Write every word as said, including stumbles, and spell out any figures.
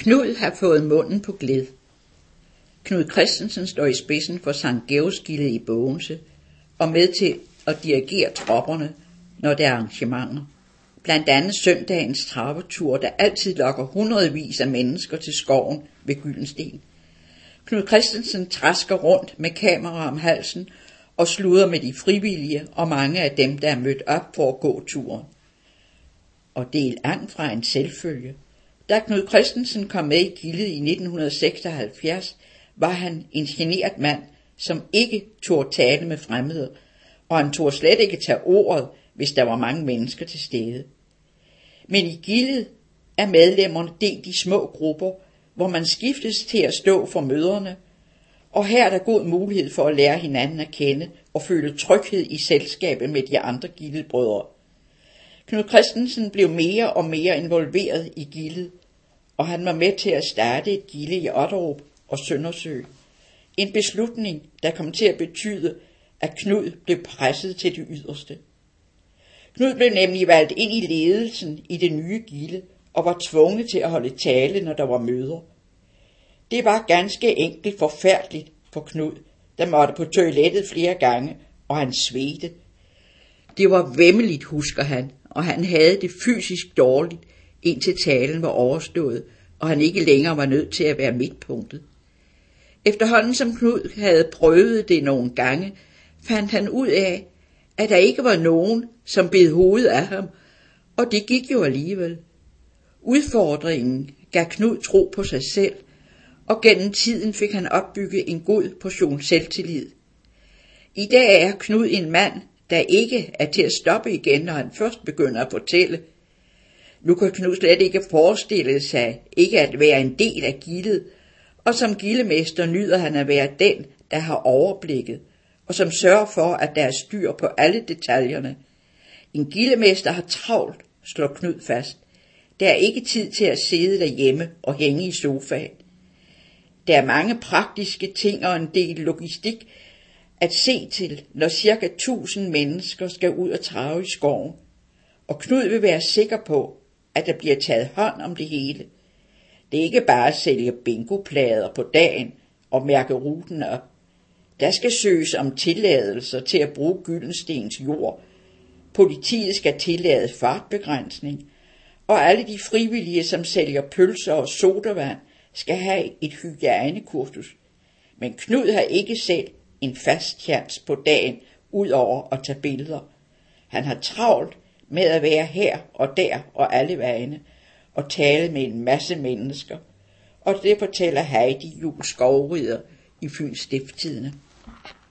Knud har fået munden på gled. Knud Kristensen står i spidsen for Sankt Georgsgildet i Bogense og med til at dirigere tropperne, når der er arrangementer. Blandt andet søndagens travetur, der altid lokker hundredvis af mennesker til skoven ved Gyldensten. Knud Kristensen trasker rundt med kamera om halsen og sluder med de frivillige og mange af dem, der er mødt op for at gå turen. Og det er langt fra en selvfølge. Da Knud Kristensen kom med i gildet i nitten seksoghalvfjerds, var han en genert mand, som ikke turde tale med fremmede, og han turde slet ikke tage ordet, hvis der var mange mennesker til stede. Men i gildet er medlemmerne delt i små grupper, hvor man skiftes til at stå for møderne, og her er der god mulighed for at lære hinanden at kende og føle tryghed i selskabet med de andre gildebrødre. Knud Kristensen blev mere og mere involveret i gildet, og han var med til at starte et gilde i Otterup og Søndersø. En beslutning, der kom til at betyde, at Knud blev presset til det yderste. Knud blev nemlig valgt ind i ledelsen i det nye gilde og var tvunget til at holde tale, når der var møder. Det var ganske enkelt forfærdeligt for Knud, der måtte på toilettet flere gange, og han svedte. Det var væmmeligt, husker han, og han havde det fysisk dårligt, indtil talen var overstået, og han ikke længere var nødt til at være midtpunktet. Efterhånden som Knud havde prøvet det nogle gange, fandt han ud af, at der ikke var nogen, som bed hovedet af ham, og det gik jo alligevel. Udfordringen gav Knud tro på sig selv, og gennem tiden fik han opbygget en god portion selvtillid. I dag er Knud en mand, der ikke er til at stoppe igen, når han først begynder at fortælle. Nu kan Knud slet ikke forestille sig ikke at være en del af gildet, og som gildemester nyder han at være den, der har overblikket, og som sørger for, at der er styr på alle detaljerne. En gildemester har travlt, slår Knud fast. Der er ikke tid til at sidde derhjemme og hænge i sofaen. Der er mange praktiske ting og en del logistik at se til, når cirka tusind mennesker skal ud og trave i skoven. Og Knud vil være sikker på, at der bliver taget hånd om det hele. Det er ikke bare at sælge bingoplader på dagen og mærke ruten op. Der skal søges om tilladelser til at bruge Gyldenstens jord. Politiet skal tillade fartbegrænsning, og alle de frivillige, som sælger pølser og sodavand, skal have et hygiejnekursus. Men Knud har ikke selv en fast tjans på dagen, ud over at tage billeder. Han har travlt med at være her og der og alle vegne, og tale med en masse mennesker. Og det fortæller Heidi Juel Skovrider i Fyens Stiftstidende.